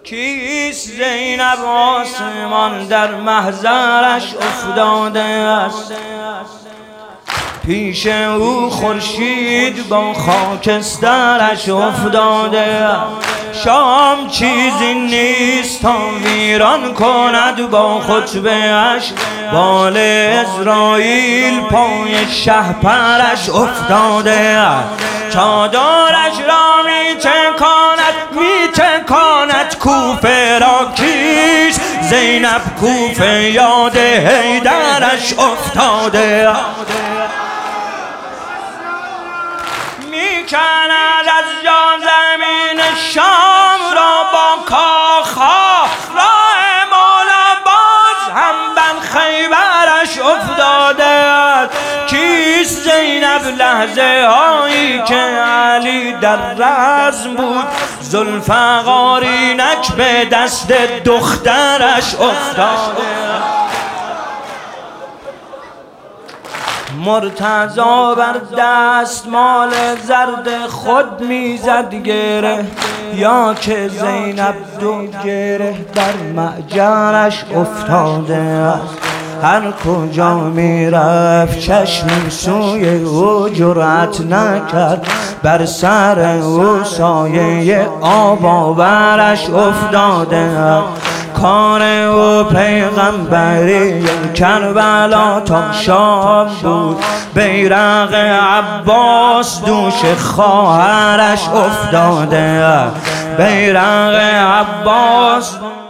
کیست زینب آسمان در محضرش افتاده است، پیش او خورشید با خاکسترش افتاده. شام چیزی نیست تا ویران کند با خطبه اش، بال اسرائیل پای شهپرش افتاده. چادرش را می تکاند کوفه را کیش، زینب کوفه یاد حیدرش افتاده. میکند از جا زمین شام را با کاخها، راه مولا باز هم بن خیبرش افتاده. کیست زینب لحظه هایی که علی در رزم بود، ذوالفقار اینک به دست دخترش افتاده. مرتضی بر دستمال زرد خود میزد گره، یا که زینب دو گره بر معجرش افتاده است. هر کجا میرفت چشمی سوی او جرأت نکرد، بر سر او سایه آب آورش افتاده است. کار او پیغمبری کربلا تا شام بود، بیرق عباس دوش خواهرش افتاده. بیرق عباس